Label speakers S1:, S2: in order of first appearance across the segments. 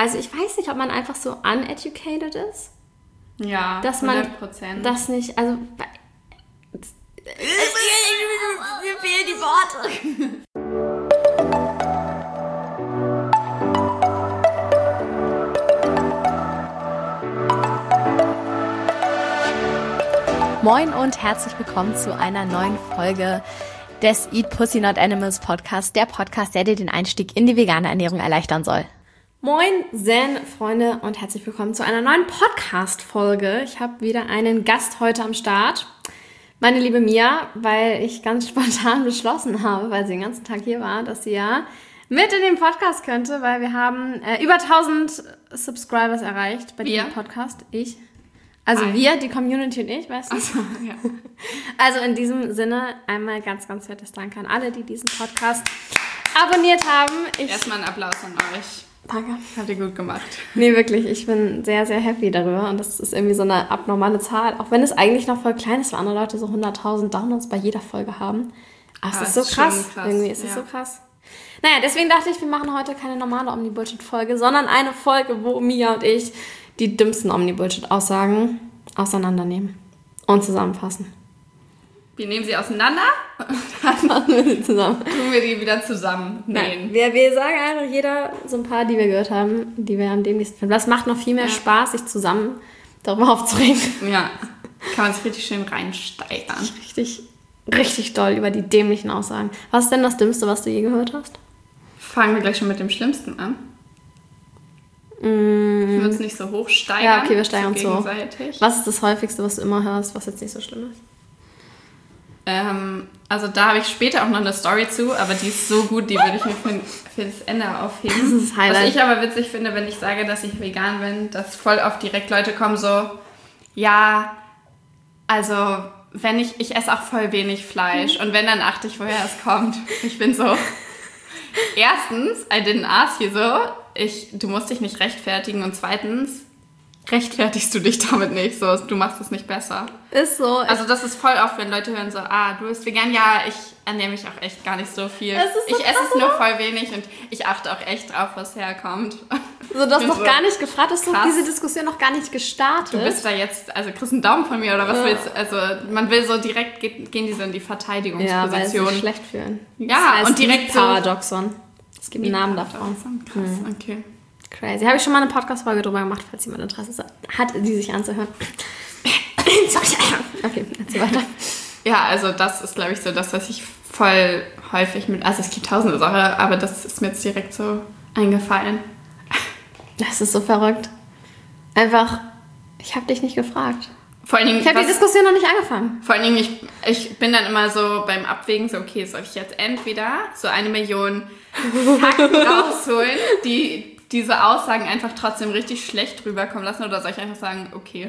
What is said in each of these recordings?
S1: also ich weiß nicht, ob man einfach so uneducated ist.
S2: Ja,
S1: dass
S2: 100%.
S1: Man das nicht, also... Mir fehlen die Worte. Moin und herzlich willkommen zu einer neuen Folge des Eat Pussy Not Animals Podcast, der Podcast, der dir den Einstieg in die vegane Ernährung erleichtern soll. Moin Zen-Freunde und herzlich willkommen zu einer neuen Podcast-Folge. Ich habe wieder einen Gast heute am Start, meine liebe Mia, weil ich ganz spontan beschlossen habe, weil sie den ganzen Tag hier war, dass sie ja mit in den Podcast könnte, weil wir haben über 1000 Subscribers erreicht bei diesem Podcast. Ich. Also wir, die Community und ich, weißt du?
S2: Achso, ja.
S1: Also in diesem Sinne einmal ganz, ganz fettes Dank an alle, die diesen Podcast abonniert haben.
S2: Erstmal einen Applaus an euch.
S1: Danke.
S2: Habt ihr gut gemacht.
S1: Nee, wirklich. Ich bin sehr, sehr happy darüber. Und das ist irgendwie so eine abnormale Zahl. Auch wenn es eigentlich noch voll klein ist, weil andere Leute so 100.000 Downloads bei jeder Folge haben. Aber es ist so krass. Irgendwie ist es so krass. Naja, deswegen dachte ich, wir machen heute keine normale Omni-Bullshit-Folge, sondern eine Folge, wo Mia und ich die dümmsten Omni-Bullshit-Aussagen auseinandernehmen und zusammenfassen.
S2: Wir nehmen sie auseinander
S1: Dann machen wir sie zusammen.
S2: tun wir die wieder zusammennähen.
S1: Wir sagen einfach jeder so ein paar, die wir gehört haben, die wir am dämlichsten finden. Das macht noch viel mehr Spaß, sich zusammen darüber aufzuregen.
S2: Ja, kann man sich richtig schön reinsteigern.
S1: Richtig, richtig doll über die dämlichen Aussagen. Was ist denn das Dümmste, was du je gehört hast?
S2: Fangen wir gleich schon mit dem Schlimmsten an. Ich würde es nicht so hoch steigern.
S1: Ja, okay, wir steigern
S2: so
S1: so. Was ist das Häufigste, was du immer hörst, was jetzt nicht so schlimm ist?
S2: Also da habe ich später auch noch eine Story zu, aber die ist so gut, die würde ich mir für das Ende aufheben.
S1: Das ist das Highlight.
S2: Was ich aber witzig finde, wenn ich sage, dass ich vegan bin, dass voll oft direkt Leute kommen so, ja, also wenn ich esse auch voll wenig Fleisch und wenn, dann achte ich, woher es kommt. Ich bin so, erstens, I didn't ask you so, du musst dich nicht rechtfertigen und zweitens, rechtfertigst du dich damit nicht, so, du machst es nicht besser.
S1: Ist so.
S2: Also das ist voll oft, wenn Leute hören so, du bist vegan, ja, ich ernähre mich auch echt gar nicht so viel.
S1: So
S2: ich esse es nur voll wenig und ich achte auch echt drauf, was herkommt.
S1: So, du hast noch gar nicht gefragt, hast du
S2: krass.
S1: diese Diskussion noch gar nicht gestartet.
S2: Du bist da jetzt, also kriegst einen Daumen von mir oder was willst du? Also man will so direkt, gehen die so in die Verteidigungsposition.
S1: Ja, weil sie sich schlecht fühlen.
S2: Ja,
S1: das heißt
S2: und direkt so.
S1: Paradoxon. Es gibt einen Namen davon.
S2: Krass, okay.
S1: Crazy. Habe ich schon mal eine Podcast-Folge drüber gemacht, falls jemand Interesse hat, die sich anzuhören. Okay, erzähl weiter.
S2: Ja, also das ist, glaube ich, so das, was ich voll häufig also es gibt tausende Sachen, aber das ist mir jetzt direkt so eingefallen.
S1: Das ist so verrückt. Einfach, ich habe dich nicht gefragt.
S2: Vor allen Dingen,
S1: ich habe die Diskussion noch nicht angefangen.
S2: Vor allen Dingen, ich bin dann immer so beim Abwägen so, okay, soll ich jetzt entweder so 1 Million Fakten rausholen, die diese Aussagen einfach trotzdem richtig schlecht rüberkommen lassen oder soll ich einfach sagen, okay.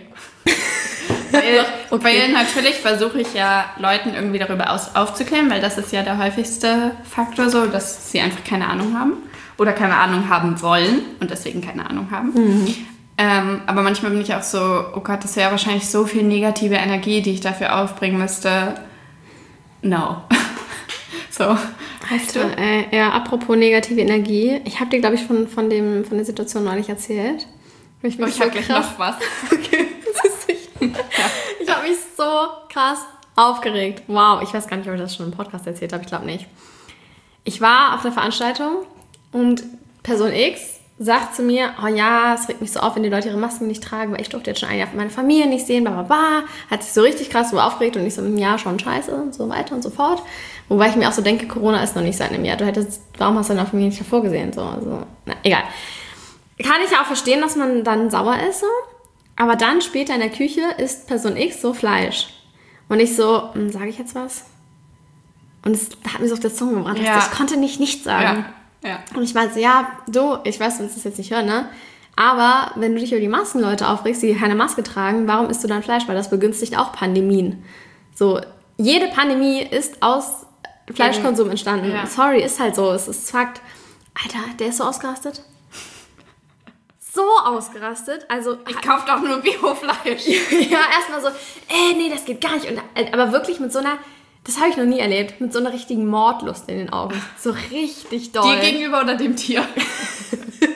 S2: Weil natürlich versuche ich ja Leuten irgendwie darüber aufzuklären, weil das ist ja der häufigste Faktor so, dass sie einfach keine Ahnung haben oder keine Ahnung haben wollen und deswegen keine Ahnung haben. Mhm. Aber manchmal bin ich auch so, oh Gott, das wäre wahrscheinlich so viel negative Energie, die ich dafür aufbringen müsste. No. So. Weißt du?
S1: Ja, apropos negative Energie. Ich habe dir, glaube ich, von der Situation neulich erzählt. Ich
S2: habe gleich noch was.
S1: Okay, das ist nicht. Ich habe mich so krass aufgeregt. Wow, ich weiß gar nicht, ob ich das schon im Podcast erzählt habe. Ich glaube nicht. Ich war auf einer Veranstaltung und Person X sagt zu mir, oh ja, es regt mich so auf, wenn die Leute ihre Masken nicht tragen, weil ich durfte jetzt schon ein Jahr meine Familie nicht sehen, bla. Hat sich so richtig krass so aufgeregt und ich so, ja, schon scheiße und so weiter und so fort. Wobei ich mir auch so denke, Corona ist noch nicht seit einem Jahr. Warum hast du deine Familie nicht hervorgesehen? So, also, na, egal. Kann ich ja auch verstehen, dass man dann sauer ist, so. Aber dann später in der Küche isst Person X so Fleisch. Und ich so, sage ich jetzt was? Und es hat mir so auf der Zunge gebrannt. Ja. Ich konnte nicht sagen.
S2: Ja.
S1: Und ich meinte so, ja, du, ich weiß, du willst das jetzt nicht hören, ne? Aber wenn du dich über die Maskenleute aufregst, die keine Maske tragen, warum isst du dann Fleisch? Weil das begünstigt auch Pandemien. So, jede Pandemie ist aus Fleischkonsum entstanden. Ja. Sorry, ist halt so. Es ist Fakt. Alter, der ist so ausgerastet. So ausgerastet. Also,
S2: ich kaufe doch nur Biofleisch.
S1: Ja, erstmal so, nee, das geht gar nicht. Und, aber wirklich mit so einer, das habe ich noch nie erlebt, mit so einer richtigen Mordlust in den Augen. So richtig doll.
S2: Dir gegenüber oder dem Tier?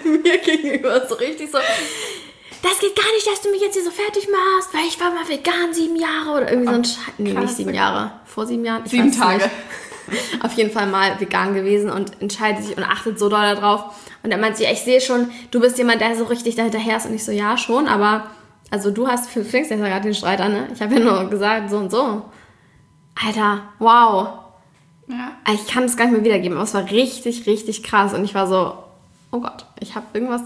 S1: mir gegenüber so richtig so, das geht gar nicht, dass du mich jetzt hier so fertig machst, weil ich war mal vegan 7 Jahre oder irgendwie so ein Scheiß. Nee, nicht 7 Jahre. Vor 7 Jahren?
S2: 7 Tage.
S1: Nicht. Auf jeden Fall mal vegan gewesen und entscheidet sich und achtet so doll darauf. Und er meint sie, ich sehe schon, du bist jemand, der so richtig da hinterher ist. Und ich so, ja, schon, aber also du fängst ja gerade den Streit an, ne? Ich habe ja nur gesagt, so und so. Alter, wow.
S2: Ja.
S1: Ich kann es gar nicht mehr wiedergeben, aber es war richtig, richtig krass. Und ich war so, oh Gott, ich habe irgendein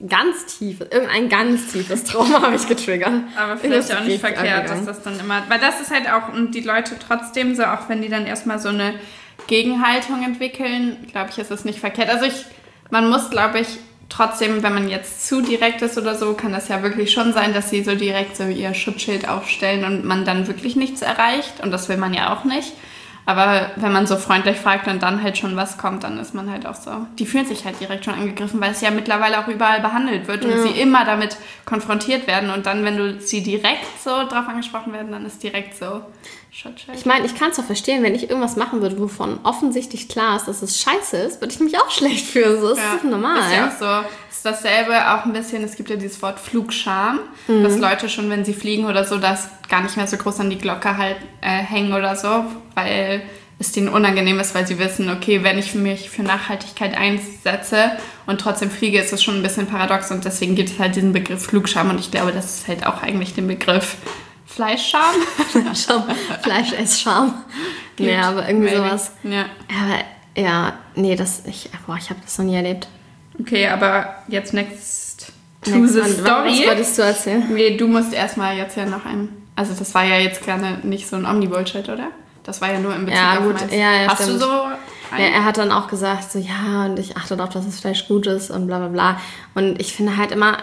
S1: ganz tiefes Trauma habe ich getriggert.
S2: Aber vielleicht auch nicht verkehrt, dass das dann immer, weil das ist halt auch, und die Leute trotzdem so, auch wenn die dann erstmal so eine Gegenhaltung entwickeln, glaube ich, ist es nicht verkehrt. Also man muss, glaube ich, trotzdem, wenn man jetzt zu direkt ist oder so, kann das ja wirklich schon sein, dass sie so direkt so ihr Schutzschild aufstellen und man dann wirklich nichts erreicht. Und das will man ja auch nicht. Aber wenn man so freundlich fragt und dann halt schon was kommt, dann ist man halt auch so. Die fühlen sich halt direkt schon angegriffen, weil es ja mittlerweile auch überall behandelt wird und sie immer damit konfrontiert werden. Und dann, wenn du sie direkt so drauf angesprochen werden, dann ist direkt so Schutzschild.
S1: Ich meine, ich kann es doch verstehen, wenn ich irgendwas machen würde, wovon offensichtlich klar ist, dass es scheiße ist, würde ich mich auch schlecht fühlen. So ist es normal.
S2: Ist ja auch so. Ist dasselbe auch ein bisschen, es gibt ja dieses Wort Flugscham, dass Leute schon, wenn sie fliegen oder so, das gar nicht mehr so groß an die Glocke halt hängen oder so, weil es denen unangenehm ist, weil sie wissen, okay, wenn ich mich für Nachhaltigkeit einsetze und trotzdem fliege, ist das schon ein bisschen paradox und deswegen gibt es halt diesen Begriff Flugscham und ich glaube, das ist halt auch eigentlich den Begriff Fleischscham.
S1: Fleischessscham. Nee, aber irgendwie sowas.
S2: Ja.
S1: Aber ja, nee, ich habe das noch nie erlebt.
S2: Okay, aber jetzt next to the story.
S1: Was wolltest du erzählen?
S2: Nee, du musst erstmal jetzt ja noch also das war ja jetzt gerne nicht so ein Omni-Bullshit, oder? Das war ja nur im Bezug auf meins.
S1: Ja,
S2: Hast
S1: stimmt.
S2: du so
S1: Ja, er hat dann auch gesagt, so ja, und ich achte darauf, dass das Fleisch gut ist und bla bla bla. Und ich finde halt immer,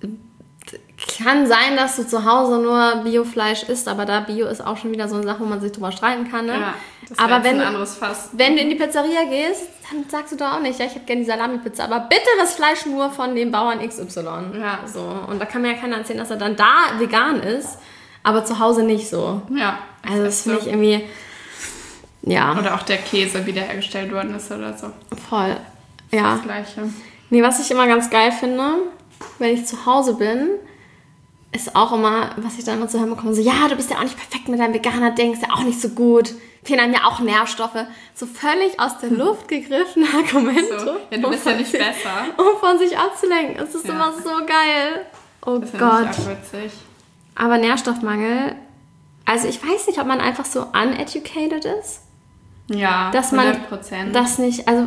S1: kann sein, dass du zu Hause nur Biofleisch isst, aber da Bio ist auch schon wieder so eine Sache, wo man sich drüber streiten kann. Ne?
S2: Ja, das
S1: aber
S2: ein anderes Fass.
S1: Wenn du in die Pizzeria gehst, dann sagst du doch auch nicht, ja, ich hätte gerne die Salami-Pizza, aber bitte das Fleisch nur von dem Bauern XY.
S2: Ja.
S1: So. Und da kann mir ja keiner erzählen, dass er dann da vegan ist, aber zu Hause nicht so.
S2: Ja.
S1: Also das finde ich irgendwie, ja.
S2: Oder auch der Käse wiederhergestellt worden ist oder so.
S1: Voll. Ja.
S2: Das Gleiche.
S1: Nee, was ich immer ganz geil finde, wenn ich zu Hause bin, ist auch immer, was ich dann immer zu hören bekomme, so, ja, du bist ja auch nicht perfekt mit deinem Veganer-Ding, ist ja auch nicht so gut, fehlen einem ja auch Nährstoffe. So völlig aus der Luft gegriffene Argumente.
S2: So. Ja, du bist ja nicht besser.
S1: Um von sich abzulenken. Es ist immer so geil. Oh
S2: das
S1: Gott.
S2: Das ist auch witzig.
S1: Aber Nährstoffmangel, also ich weiß nicht, ob man einfach so uneducated ist.
S2: Ja,
S1: dass man
S2: 100%.
S1: Das nicht, also...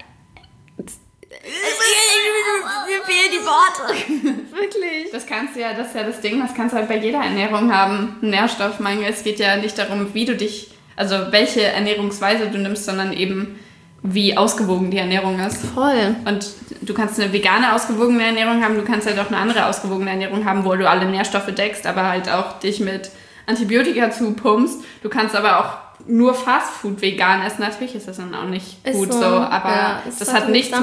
S1: Mir fehlen die Worte. Wirklich.
S2: Das ist ja das Ding, das kannst du halt bei jeder Ernährung haben. Nährstoffmangel. Es geht ja nicht darum, welche Ernährungsweise du nimmst, sondern eben, wie ausgewogen die Ernährung ist.
S1: Voll.
S2: Und du kannst eine vegane ausgewogene Ernährung haben, du kannst halt auch eine andere ausgewogene Ernährung haben, wo du alle Nährstoffe deckst, aber halt auch dich mit Antibiotika zupumpst. Du kannst aber auch nur Fastfood vegan essen. Natürlich ist das dann auch nicht gut so, aber
S1: ja,
S2: das hat nichts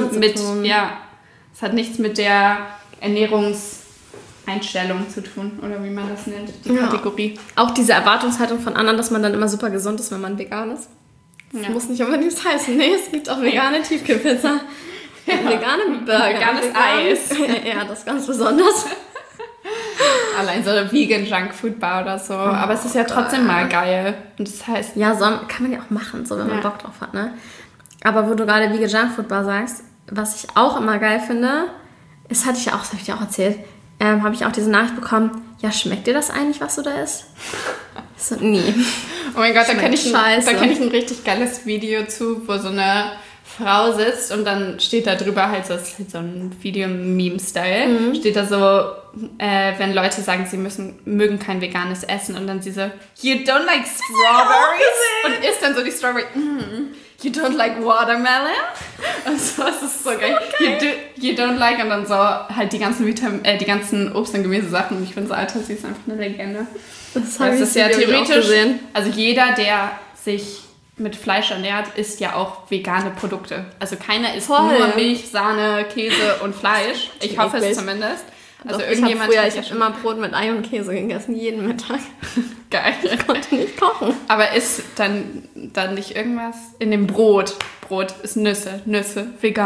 S2: es hat nichts mit der Ernährungseinstellung zu tun, oder wie man das nennt, die Kategorie.
S1: Auch diese Erwartungshaltung von anderen, dass man dann immer super gesund ist, wenn man vegan ist. Das muss nicht unbedingt heißen. Nee, es gibt auch vegane Tiefkühlpizza, vegane Burger,
S2: veganes Eis.
S1: Ja, das ist ganz besonders.
S2: Allein so eine Vegan Junkfood Bar oder so. Aber es ist ja trotzdem mal geil. Und das heißt...
S1: Ja, kann man ja auch machen, so wenn man Bock drauf hat, ne? Aber wo du gerade Vegan Junkfood Bar sagst, was ich auch immer geil finde, das habe ich dir auch erzählt, habe ich auch diese Nachricht bekommen, ja, schmeckt dir das eigentlich, was du da isst? So, nee.
S2: Oh mein Gott, da kenne ich
S1: ein
S2: richtig geiles Video zu, wo so eine Frau sitzt und dann steht da drüber halt so ein Video-Meme-Style. Steht da so, wenn Leute sagen, sie mögen kein veganes Essen und dann sie so, you don't like strawberries? Und isst dann so die Strawberry, you don't like watermelon? Und so, das ist so geil. You don't like, und dann so halt die ganzen Obst- und Gemüsesachen. Und ich bin so, Alter, sie ist einfach eine Legende.
S1: Das
S2: ist ja theoretisch, also jeder, der sich mit Fleisch ernährt, isst ja auch vegane Produkte. Also keiner isst nur Milch, Sahne, Käse und Fleisch. Ich hoffe es zumindest. Also
S1: doch,
S2: irgendjemand
S1: ich habe immer Brot mit Ei und Käse gegessen, jeden Mittag.
S2: Geil.
S1: Ich konnte nicht kochen.
S2: Aber ist dann nicht irgendwas in dem Brot? Brot ist Nüsse, vegan.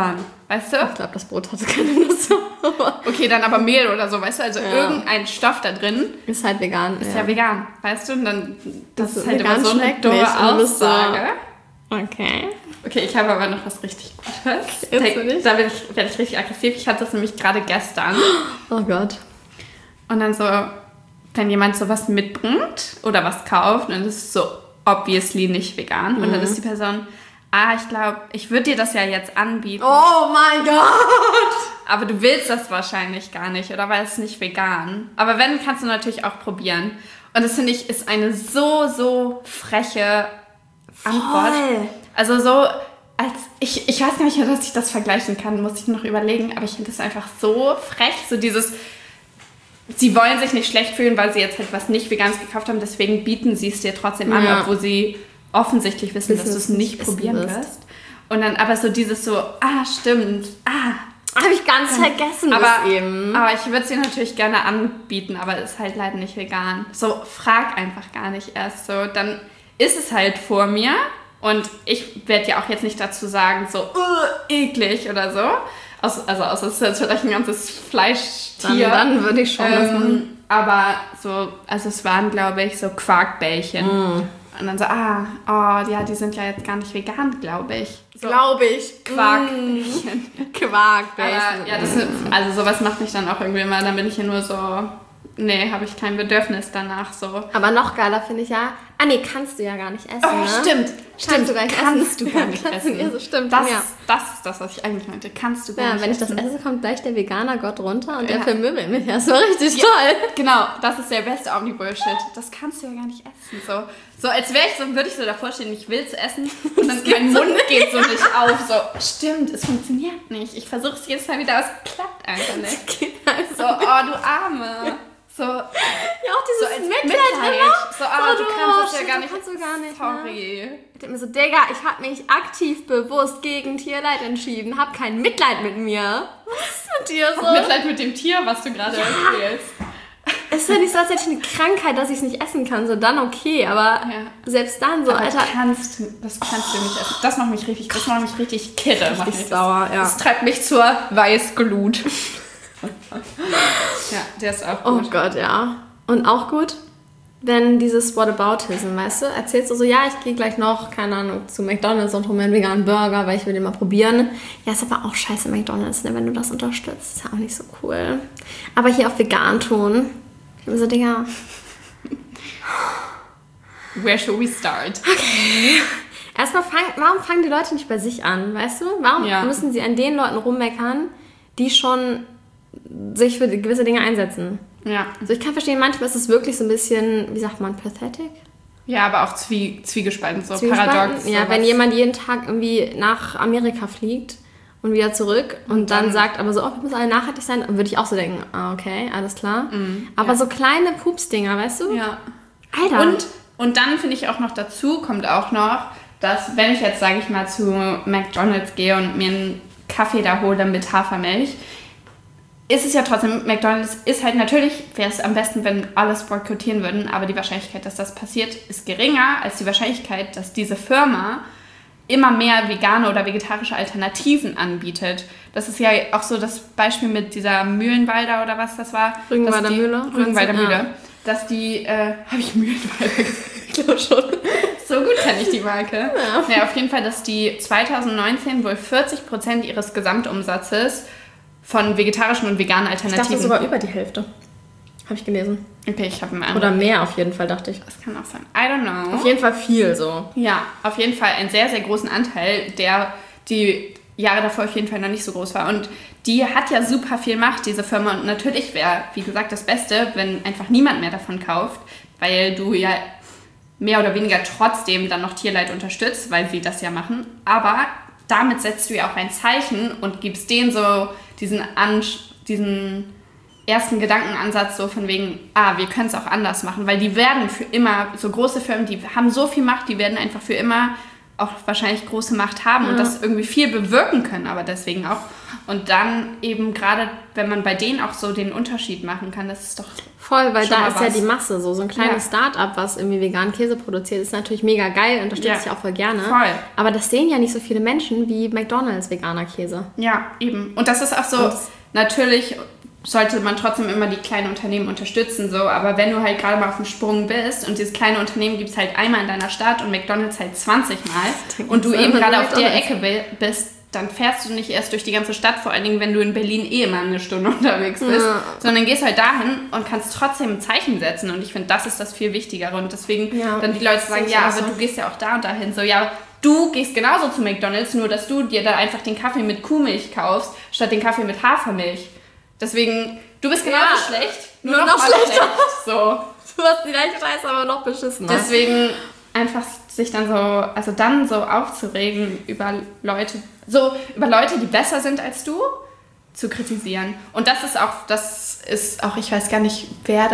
S2: weißt du?
S1: Ich glaube, das Brot hatte keine Nüsse.
S2: Okay, dann aber Mehl oder so, weißt du? Also irgendein Stoff da drin
S1: ist halt vegan.
S2: Ist ja vegan, weißt du? Und dann, das ist halt
S1: vegan
S2: immer so eine
S1: schmeckt
S2: dumme
S1: nicht, und du bist so-
S2: Aussage.
S1: Okay.
S2: Okay, ich habe aber noch was richtig Gutes.
S1: Jetzt will ich.
S2: Da werde ich richtig aggressiv. Ich hatte das nämlich gerade gestern.
S1: Oh Gott.
S2: Und dann so, wenn jemand sowas mitbringt oder was kauft, dann ist es so obviously nicht vegan. Und dann ist die Person, ich glaube, ich würde dir das ja jetzt anbieten.
S1: Oh mein Gott!
S2: Aber du willst das wahrscheinlich gar nicht, oder weil es nicht vegan. Aber wenn, kannst du natürlich auch probieren. Und das finde ich, ist eine so freche Antwort. Also so, als ich weiß gar nicht, dass ich das vergleichen kann, muss ich noch überlegen, aber ich finde das einfach so frech, so dieses, sie wollen sich nicht schlecht fühlen, weil sie jetzt halt was nicht Veganes gekauft haben, deswegen bieten sie es dir trotzdem an, obwohl sie offensichtlich wissen, dass du es nicht probieren wirst. Und dann aber so dieses so, stimmt,
S1: Habe ich ganz vergessen bis eben.
S2: Aber ich würde es dir natürlich gerne anbieten, aber es ist halt leider nicht vegan. So, frag einfach gar nicht erst so. Dann ist es halt vor mir und ich werde ja auch jetzt nicht dazu sagen, so, eklig oder so. Also es ist jetzt vielleicht ein ganzes Fleischtier.
S1: Dann würde ich schon das machen.
S2: Aber so, also es waren, glaube ich, so Quarkbällchen. Und dann so, die sind ja jetzt gar nicht vegan, glaube ich. So,
S1: Glaube ich.
S2: Quarkbällchen.
S1: Quarkbällchen.
S2: Ja, also sowas macht mich dann auch irgendwie immer, dann bin ich ja nur so, nee, habe ich kein Bedürfnis danach so.
S1: Aber noch geiler finde ich ja, kannst du ja gar nicht essen,
S2: Oh,
S1: ne?
S2: stimmt.
S1: Kannst du gar nicht
S2: kannst
S1: essen.
S2: du gar nicht essen.
S1: Ja, so stimmt.
S2: Das
S1: ja.
S2: ist das, was ich eigentlich meinte. Kannst du gar nicht
S1: Wenn ich
S2: essen.
S1: das esse, kommt gleich der Veganer-Gott runter und der
S2: Ja.
S1: vermöbelt mich. Das war richtig toll.
S2: Genau, das ist der beste Omni-Bullshit. Das kannst du ja gar nicht essen. So als würde ich so davor stehen, ich will zu essen und dann mein Mund geht so nicht auf. So, stimmt, es funktioniert nicht. Ich versuche es jedes Mal wieder, aber es klappt einfach nicht. So, du Arme. So,
S1: Ja, auch dieses
S2: als
S1: Mitleid.
S2: So, du kannst es ja gar nicht.
S1: Kannst du gar nicht.
S2: Sorry.
S1: Ne? Ich denke mir so, Digga, ich habe mich aktiv bewusst gegen Tierleid entschieden. Hab kein Mitleid mit mir. Was ist mit dir so?
S2: Mitleid mit dem Tier, was du gerade erzählst.
S1: Es ist ja nicht so, als hätte ich eine Krankheit, dass ich es nicht essen kann. So, dann okay. Aber selbst dann so,
S2: Aber
S1: Alter.
S2: das kannst du nicht essen. Das macht mich richtig kirre.
S1: Richtig sauer, ja.
S2: Das treibt mich zur Weißglut. Ja, der ist auch gut.
S1: Oh Gott, ja. Und auch gut, wenn dieses Whataboutism, weißt du, erzählst du so, ja, ich gehe gleich noch, keine Ahnung, zu McDonald's und hole mir einen veganen Burger, weil ich will den mal probieren. Ja, ist aber auch scheiße McDonald's, ne, wenn du das unterstützt. Ist ja auch nicht so cool. Aber hier auf vegan tun, ich bin so, Digga.
S2: Where should we start?
S1: Okay. Erstmal, warum fangen die Leute nicht bei sich an, weißt du? Warum müssen sie an den Leuten rummeckern, die schon sich für gewisse Dinge einsetzen?
S2: Ja.
S1: Also ich kann verstehen, manchmal ist es wirklich so ein bisschen, wie sagt man, pathetic?
S2: Ja, aber auch zwiegespalten, so
S1: Zwiegespalten?
S2: paradox.
S1: Ja, wenn jemand jeden Tag irgendwie nach Amerika fliegt und wieder zurück und dann sagt aber so, wir müssen alle nachhaltig sein, dann würde ich auch so denken, okay, alles klar. Aber so kleine Pupsdinger, weißt du?
S2: Ja.
S1: Alter.
S2: Und dann finde ich auch noch dazu, kommt auch noch, dass wenn ich jetzt, sage ich mal, zu McDonald's gehe und mir einen Kaffee da hole mit Hafermilch, ist es ja trotzdem, McDonald's ist halt natürlich, wäre es am besten, wenn alles boykottieren würden, aber die Wahrscheinlichkeit, dass das passiert, ist geringer als die Wahrscheinlichkeit, dass diese Firma immer mehr vegane oder vegetarische Alternativen anbietet. Das ist ja auch so das Beispiel mit dieser Mühlenwalder oder was das war.
S1: Rügenwalder Mühle.
S2: Rügenwalder Mühle. Dass die, habe ich Mühlenwalder gesagt? Ich glaube schon. So gut kenne ich die Marke. Ja, auf jeden Fall, dass die 2019 wohl 40% ihres Gesamtumsatzes von vegetarischen und veganen Alternativen.
S1: Ich dachte sogar über die Hälfte. Habe ich gelesen.
S2: Okay, ich habe einen
S1: Oder mehr auf jeden Fall, dachte ich.
S2: Das kann auch sein. I don't know.
S1: Auf jeden Fall viel so.
S2: Ja, auf jeden Fall einen sehr, sehr großen Anteil, der die Jahre davor auf jeden Fall noch nicht so groß war. Und die hat ja super viel Macht, diese Firma. Und natürlich wäre, wie gesagt, das Beste, wenn einfach niemand mehr davon kauft, weil du ja mehr oder weniger trotzdem dann noch Tierleid unterstützt, weil sie das ja machen. Aber damit setzt du ja auch ein Zeichen und gibst denen so diesen ersten Gedankenansatz so von wegen, wir können es auch anders machen, weil die werden für immer, so große Firmen, die haben so viel Macht, die werden einfach für immer auch wahrscheinlich große Macht haben und das irgendwie viel bewirken können, aber deswegen auch. Und dann eben gerade, wenn man bei denen auch so den Unterschied machen kann, das ist doch
S1: voll, weil da
S2: mal
S1: ist
S2: was.
S1: ja die Masse so. So ein kleines Start-up, was irgendwie veganen Käse produziert, ist natürlich mega geil, unterstütze ich auch voll gerne.
S2: Voll.
S1: Aber das sehen ja nicht so viele Menschen wie McDonald's veganer Käse.
S2: Ja, eben. Und das ist auch so, natürlich sollte man trotzdem immer die kleinen Unternehmen unterstützen, so, aber wenn du halt gerade mal auf dem Sprung bist und dieses kleine Unternehmen gibt es halt einmal in deiner Stadt und McDonald's halt 20 Mal und du eben gerade auf der Ecke bist, dann fährst du nicht erst durch die ganze Stadt, vor allen Dingen, wenn du in Berlin immer eine Stunde unterwegs bist, sondern gehst halt dahin und kannst trotzdem ein Zeichen setzen und ich finde, das ist das viel Wichtigere und deswegen dann die Leute sagen, ja, aber du gehst ja auch da und dahin, so, ja, du gehst genauso zu McDonald's, nur dass du dir da einfach den Kaffee mit Kuhmilch kaufst, statt den Kaffee mit Hafermilch. Deswegen, du bist genauso schlecht, nur noch schlechter. So.
S1: Du hast die gleiche Scheiße, aber noch beschissen.
S2: Deswegen einfach sich dann so, also dann so aufzuregen über Leute, die besser sind als du, zu kritisieren. Und das ist auch, ich weiß gar nicht,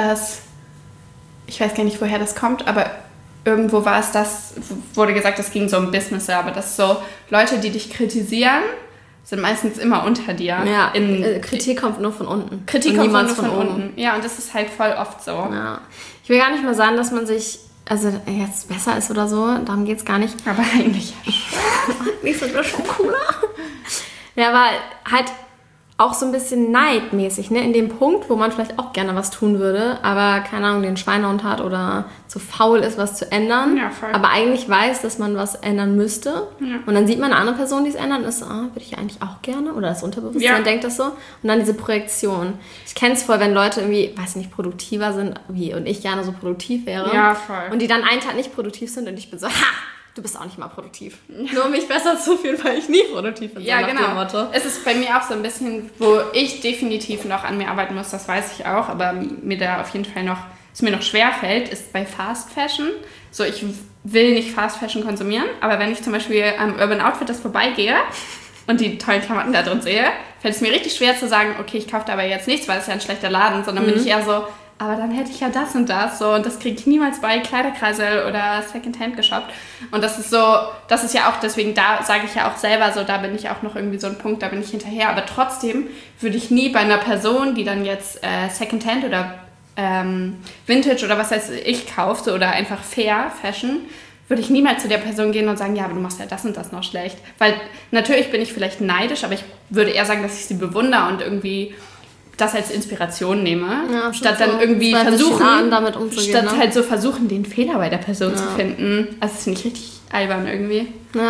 S2: woher das kommt, aber irgendwo war es wurde gesagt, das ging so um Business, aber das so, Leute, die dich kritisieren, sind meistens immer unter dir.
S1: Ja, Kritik kommt nur von unten.
S2: Kritik kommt nur von unten. Ja, und das ist halt voll oft so.
S1: Ja. Ich will gar nicht mal sagen, dass man sich, also jetzt besser ist oder so, darum geht es gar nicht.
S2: Aber eigentlich
S1: Eigentlich sind wir schon cooler. Ja, aber halt auch so ein bisschen neidmäßig, ne? In dem Punkt, wo man vielleicht auch gerne was tun würde, aber, keine Ahnung, den Schweinehund hat oder zu faul ist, was zu ändern, aber eigentlich weiß, dass man was ändern müsste. Ja. Und dann sieht man eine andere Person, die es ändert und ist so, würde ich eigentlich auch gerne? Oder das Unterbewusstsein denkt das so. Und dann diese Projektion. Ich kenne es voll, wenn Leute irgendwie, weiß nicht, produktiver sind, wie und ich gerne so produktiv wäre.
S2: Ja, voll.
S1: Und die dann einen Tag nicht produktiv sind und ich bin so, du bist auch nicht mal produktiv. Nur um mich besser zu fühlen, weil ich nie produktiv bin.
S2: Ja, genau. Es ist bei mir auch so ein bisschen, wo ich definitiv noch an mir arbeiten muss, das weiß ich auch, aber mir da auf jeden Fall es mir noch schwerfällt, ist bei Fast Fashion. So, ich will nicht Fast Fashion konsumieren, aber wenn ich zum Beispiel am Urban Outfitters vorbeigehe und die tollen Klamotten da drin sehe, fällt es mir richtig schwer zu sagen, okay, ich kaufe da aber jetzt nichts, weil es ja ein schlechter Laden, sondern bin ich eher so, aber dann hätte ich ja das und das so und das kriege ich niemals bei Kleiderkreisel oder Secondhand geshoppt und das ist ja auch, deswegen da sage ich ja auch selber so, da bin ich auch noch irgendwie so ein Punkt, da bin ich hinterher, aber trotzdem würde ich nie bei einer Person, die dann jetzt Secondhand oder Vintage oder was heißt ich kauft oder einfach Fair Fashion, würde ich niemals zu der Person gehen und sagen, ja, aber du machst ja das und das noch schlecht, weil natürlich bin ich vielleicht neidisch, aber ich würde eher sagen, dass ich sie bewundere und irgendwie das als Inspiration nehme, statt dann irgendwie versuchen,
S1: damit umzugehen,
S2: statt halt so versuchen, den Fehler bei der Person zu finden. Also das finde ich richtig albern irgendwie.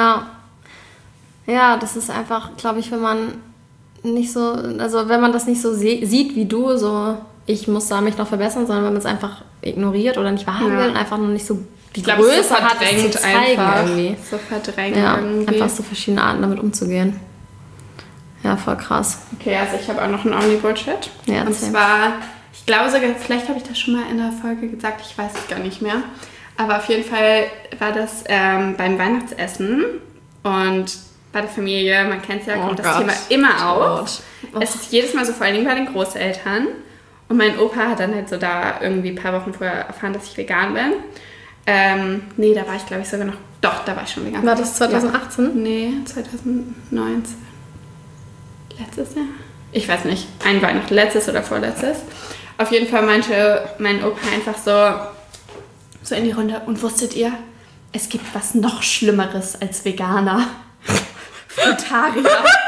S1: Ja, das ist einfach, glaube ich, wenn man nicht so, also wenn man das nicht so sieht wie du, so ich muss da mich noch verbessern, sondern wenn man es einfach ignoriert oder nicht wahrhaben will und einfach noch nicht so die Größe hat, es zu zeigen irgendwie.
S2: So verdrängt irgendwie.
S1: Einfach so verschiedene Arten damit umzugehen. Ja, voll krass.
S2: Okay, also ich habe auch noch einen Omni-Bullshit. Ja, und zwar, ich glaube sogar, vielleicht habe ich das schon mal in der Folge gesagt, ich weiß es gar nicht mehr. Aber auf jeden Fall war das beim Weihnachtsessen und bei der Familie, man kennt es ja, kommt das Thema immer auf. Es ist jedes Mal so, vor allen Dingen bei den Großeltern. Und mein Opa hat dann halt so da irgendwie ein paar Wochen vorher erfahren, dass ich vegan bin. Nee, da war ich glaube ich sogar noch, doch, da war ich schon vegan.
S1: War das 2018?
S2: Ja. Nee, 2019. Letztes Jahr? Ich weiß nicht. Ein Weihnachten, letztes oder vorletztes. Auf jeden Fall meinte mein Opa einfach so in die Runde. Und wusstet ihr, es gibt was noch Schlimmeres als Veganer. Frutarier.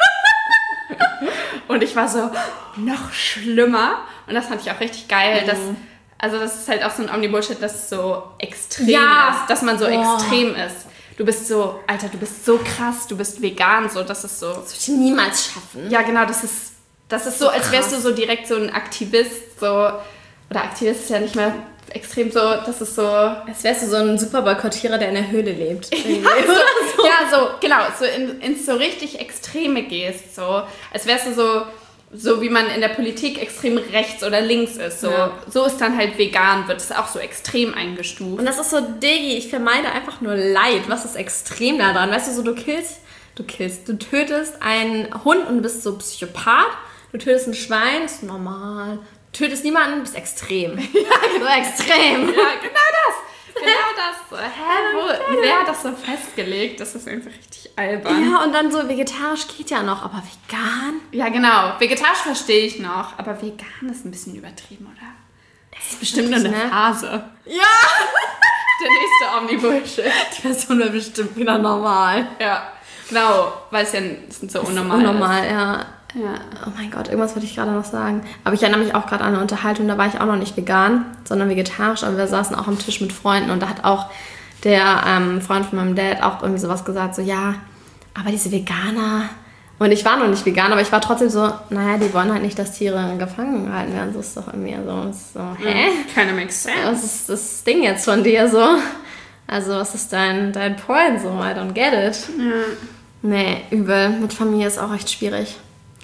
S2: Und ich war so, noch schlimmer. Und das fand ich auch richtig geil. Das ist halt auch so ein Omni-Bullshit, dass es so extrem ist. Dass man so extrem ist. Du bist so, Alter, du bist so krass, du bist vegan, so, das ist so...
S1: Das würde ich niemals schaffen.
S2: Ja, genau, das ist so, als wärst du so direkt so ein Aktivist, so... Oder Aktivist ist ja nicht mehr extrem so, das ist so...
S1: Als wärst du so ein super Boykottierer, der in der Höhle lebt.
S2: Genau, so ins so richtig Extreme gehst, so. Als wärst du so wie man in der Politik extrem rechts oder links ist. So ist dann halt vegan, wird es auch so extrem eingestuft.
S1: Und das ist so, Diggi, ich vermeide einfach nur Leid. Was ist extrem daran? Weißt du, so du tötest einen Hund und bist so Psychopath. Du tötest ein Schwein, ist normal. Du tötest niemanden, bist extrem.
S2: Ja, genau. Extrem. Ja, genau das. das. Wer hat das so festgelegt? Das ist einfach richtig albern.
S1: Ja, und dann so vegetarisch geht ja noch, aber vegan?
S2: Ja, genau. Vegetarisch verstehe ich noch, aber vegan ist ein bisschen übertrieben, oder? Das ist bestimmt nur eine Phase.
S1: Ja!
S2: Der nächste Omni-Bullshit.
S1: Die Version wäre bestimmt wieder normal.
S2: Ja, genau, weil es ja so unnormal ist.
S1: Unnormal, ja. Oh mein Gott, irgendwas wollte ich gerade noch sagen. Aber ich erinnere mich auch gerade an eine Unterhaltung, da war ich auch noch nicht vegan, sondern vegetarisch, aber wir saßen auch am Tisch mit Freunden und da hat auch der Freund von meinem Dad auch irgendwie sowas gesagt, so ja, aber diese Veganer... Und ich war noch nicht vegan, aber ich war trotzdem so, naja, die wollen halt nicht, dass Tiere gefangen gehalten werden. So ist doch irgendwie so, hä?
S2: Kinda makes sense.
S1: Was ist das Ding jetzt von dir so? Also, was ist dein Point so? I don't get it.
S2: Ja.
S1: Nee, übel. Mit Familie ist auch echt schwierig.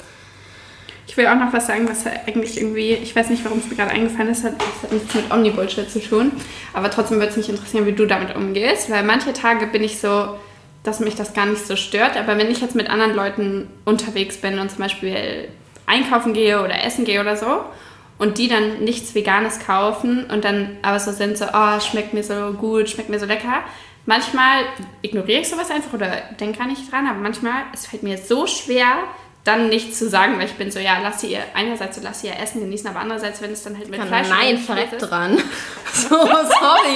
S2: Ich will auch noch was sagen, was eigentlich irgendwie, ich weiß nicht, warum es mir gerade eingefallen ist, das hat nichts mit Omni-Bullshit zu tun, aber trotzdem würde es mich interessieren, wie du damit umgehst, weil manche Tage bin ich so, dass mich das gar nicht so stört, aber wenn ich jetzt mit anderen Leuten unterwegs bin und zum Beispiel einkaufen gehe oder essen gehe oder so und die dann nichts Veganes kaufen und dann aber so sind so, oh, schmeckt mir so gut, schmeckt mir so lecker, manchmal ignoriere ich sowas einfach oder denke gar nicht dran, aber manchmal, es fällt mir so schwer, dann nichts zu sagen, weil ich bin so, ja, einerseits lass sie ihr Essen genießen, aber andererseits, wenn es dann halt mit Fleisch...
S1: Nein, verreckt dran. So, sorry.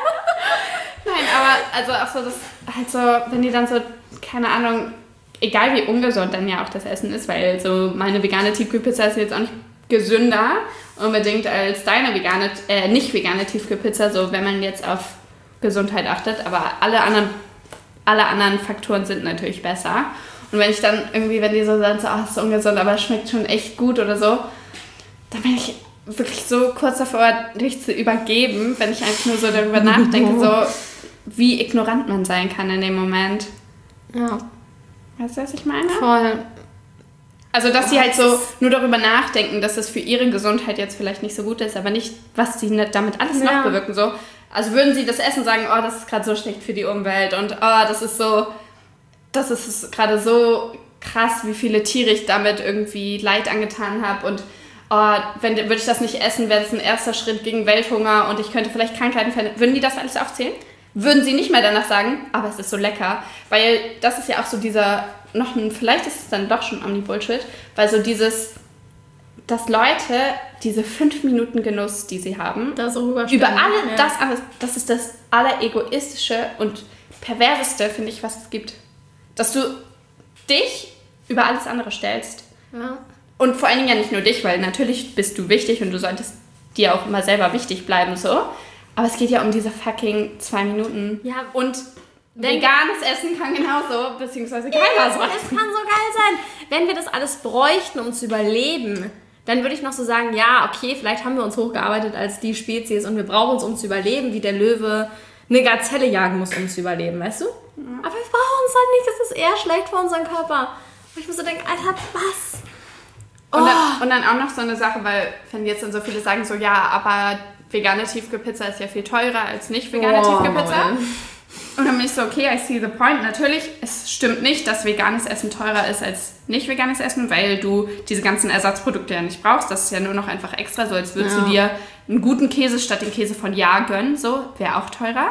S2: Nein, aber also auch so, das halt so, wenn die dann so, keine Ahnung, egal wie ungesund dann ja auch das Essen ist, weil so meine vegane Tiefkühlpizza ist jetzt auch nicht gesünder unbedingt als deine nicht vegane Tiefkühlpizza, so wenn man jetzt auf Gesundheit achtet, aber alle anderen Faktoren sind natürlich besser. Und wenn ich dann irgendwie, wenn die so sagen, so, ist ungesund, aber es schmeckt schon echt gut oder so, dann bin ich wirklich so kurz davor, dich zu übergeben, wenn ich einfach nur so darüber nachdenke, so wie ignorant man sein kann in dem Moment.
S1: Ja.
S2: Weißt du, was ich meine?
S1: Voll.
S2: Also, dass sie halt so nur darüber nachdenken, dass es für ihre Gesundheit jetzt vielleicht nicht so gut ist, aber nicht, was sie damit alles noch bewirken. So. Also würden sie das Essen sagen, oh, das ist gerade so schlecht für die Umwelt und oh, das ist gerade so krass, wie viele Tiere ich damit irgendwie Leid angetan habe und würde ich das nicht essen, wäre das ein erster Schritt gegen Welthunger und ich könnte vielleicht Krankheiten verhindern. Würden die das alles aufzählen? Würden sie nicht mehr danach sagen, aber es ist so lecker. Weil das ist ja auch so vielleicht ist es dann doch schon Omni-Bullshit, weil so dass Leute diese 5 Minuten Genuss, die sie haben, über das ist das alleregoistische und perverseste, finde ich, was es gibt. Dass du dich über alles andere stellst.
S1: Ja. Und
S2: vor allen Dingen ja nicht nur dich, weil natürlich bist du wichtig und du solltest dir auch immer selber wichtig bleiben, so. Aber es geht ja um diese fucking 2 Minuten. Ja. Und veganes Essen kann genauso, beziehungsweise keiner sein.
S1: Es kann so geil sein. Wenn wir das alles bräuchten, um zu überleben, dann würde ich noch so sagen, ja, okay, vielleicht haben wir uns hochgearbeitet als die Spezies und wir brauchen es, um zu überleben, wie der Löwe eine Gazelle jagen muss, um zu überleben, weißt du? Ja. Aber wir brauchen es halt nicht, es ist eher schlecht für unseren Körper. Und ich muss so denken, Alter, was?
S2: Und dann auch noch so eine Sache, weil wenn jetzt dann so viele sagen so, ja, aber vegane Tiefkühlpizza ist ja viel teurer als nicht vegane Tiefkühlpizza. Und dann bin ich so, okay, I see the point. Natürlich, es stimmt nicht, dass veganes Essen teurer ist als nicht veganes Essen, weil du diese ganzen Ersatzprodukte ja nicht brauchst. Das ist ja nur noch einfach extra, so als würdest du dir einen guten Käse statt den Käse von Ja gönnen. So, wäre auch teurer.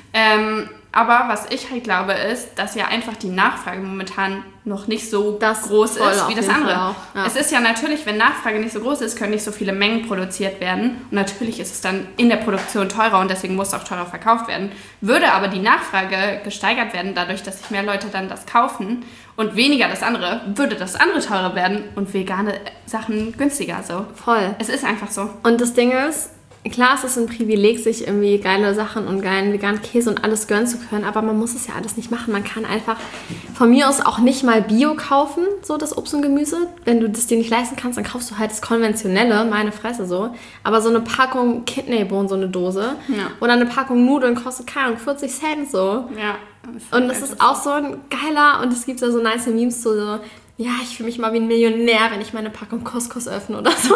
S2: Aber was ich halt glaube, ist, dass ja einfach die Nachfrage momentan noch nicht so groß ist wie das andere. Ja. Es ist ja natürlich, wenn Nachfrage nicht so groß ist, können nicht so viele Mengen produziert werden. Und natürlich ist es dann in der Produktion teurer und deswegen muss es auch teurer verkauft werden. Würde aber die Nachfrage gesteigert werden, dadurch, dass sich mehr Leute dann das kaufen und weniger das andere, würde das andere teurer werden und vegane Sachen günstiger. So.
S1: Voll.
S2: Es ist einfach so.
S1: Und das Ding ist, klar, es ist ein Privileg, sich irgendwie geile Sachen und geilen veganen Käse und alles gönnen zu können, aber man muss es ja alles nicht machen. Man kann einfach von mir aus auch nicht mal Bio kaufen, so das Obst und Gemüse. Wenn du das dir nicht leisten kannst, dann kaufst du halt das konventionelle, meine Fresse so. Aber so eine Packung Kidneybohnen, so eine Dose, oder eine Packung Nudeln kostet, keine Ahnung, 40 Cent so. Ja. Und das ist auch so ein geiler, und es gibt ja so nice Memes so, ja, ich fühle mich mal wie ein Millionär, wenn ich meine Packung Couscous öffne oder so.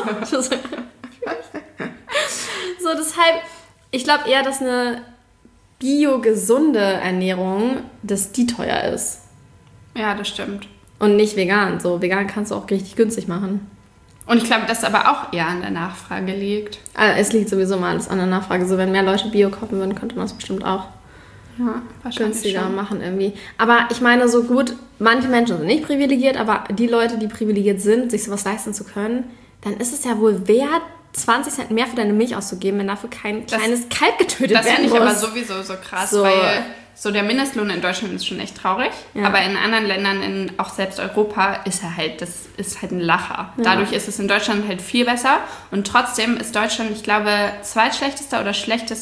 S1: So, deshalb, ich glaube eher, dass eine bio-gesunde Ernährung, dass die teuer ist.
S2: Ja, das stimmt.
S1: Und nicht vegan. So, vegan kannst du auch richtig günstig machen.
S2: Und ich glaube, das aber auch eher an der Nachfrage liegt.
S1: Es liegt sowieso mal alles an der Nachfrage. So, wenn mehr Leute Bio kaufen würden, könnte man es bestimmt auch günstiger machen irgendwie. Aber ich meine, so gut, manche Menschen sind nicht privilegiert, aber die Leute, die privilegiert sind, sich sowas leisten zu können, dann ist es ja wohl wert, 20 Cent mehr für deine Milch auszugeben, wenn dafür kein kleines Kalb getötet werden muss.
S2: Das finde ich aber sowieso so krass, weil so der Mindestlohn in Deutschland ist schon echt traurig, aber in anderen Ländern, auch selbst Europa, ist er halt, das ist halt ein Lacher. Ja. Dadurch ist es in Deutschland halt viel besser und trotzdem ist Deutschland, ich glaube, zweitschlechtester oder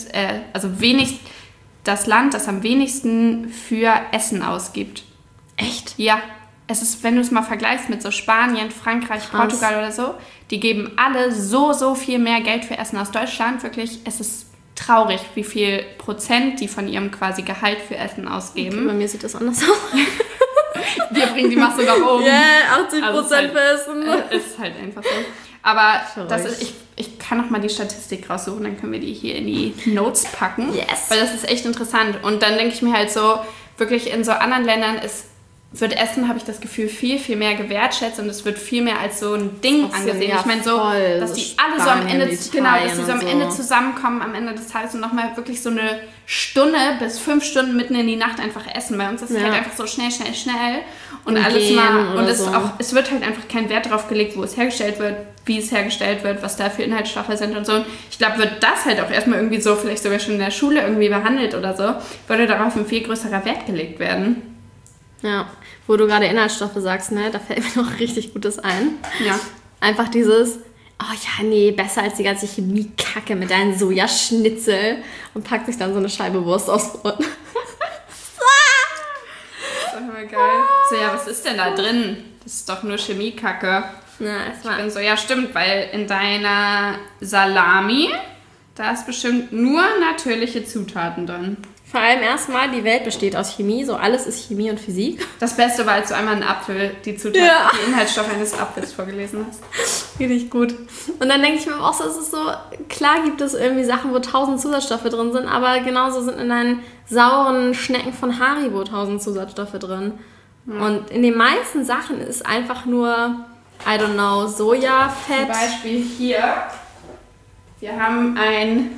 S2: das Land, das am wenigsten für Essen ausgibt.
S1: Echt?
S2: Ja. Es ist, wenn du es mal vergleichst mit so Spanien, Frankreich, Portugal oder so, die geben alle so viel mehr Geld für Essen als Deutschland. Wirklich, es ist traurig, wie viel Prozent die von ihrem quasi Gehalt für Essen ausgeben.
S1: Okay, bei mir sieht das anders aus.
S2: Wir bringen die Masse nach oben.
S1: Yeah, 80% für Essen.
S2: Ist halt einfach so. Aber das ist, ich kann noch mal die Statistik raussuchen, dann können wir die hier in die Notes packen.
S1: Yes.
S2: Weil das ist echt interessant. Und dann denke ich mir halt so, wirklich in so anderen Ländern wird Essen, habe ich das Gefühl, viel mehr gewertschätzt und es wird viel mehr als so ein Ding angesehen.
S1: Ja,
S2: ich meine so, dass die alle so am Ende, Ende zusammenkommen, am Ende des Tages und nochmal wirklich so eine Stunde bis 5 Stunden mitten in die Nacht einfach essen. Bei uns ist es halt einfach so schnell und alles mal und es wird halt einfach kein Wert drauf gelegt, wo es hergestellt wird, wie es hergestellt wird, was da für Inhaltsstoffe sind und so. Und ich glaube, wird das halt auch erstmal irgendwie so, vielleicht sogar schon in der Schule irgendwie behandelt oder so, würde darauf ein viel größerer Wert gelegt werden.
S1: Ja, wo du gerade Inhaltsstoffe sagst, ne, da fällt mir noch richtig Gutes ein.
S2: Ja.
S1: Einfach dieses, oh ja, nee, besser als die ganze Chemiekacke mit deinen Sojaschnitzel und packt sich dann so eine Scheibe Wurst aufs Brot.
S2: Das ist doch immer geil. So, ja, was ist denn da drin? Das ist doch nur Chemiekacke.
S1: Ja,
S2: ich bin so, ja, stimmt, weil in deiner Salami, da ist bestimmt nur natürliche Zutaten drin.
S1: Vor allem erstmal, die Welt besteht aus Chemie, so alles ist Chemie und Physik.
S2: Das Beste war, als du einmal einen Apfel, die Zutaten, die Inhaltsstoffe eines Apfels vorgelesen hast.
S1: Richtig gut. Und dann denke ich mir auch so, es ist so, klar gibt es irgendwie Sachen, wo 1000 Zusatzstoffe drin sind, aber genauso sind in deinen sauren Schnecken von Haribo 1000 Zusatzstoffe drin. Ja. Und in den meisten Sachen ist einfach nur, I don't know, Sojafett.
S2: Zum Beispiel hier, wir haben ein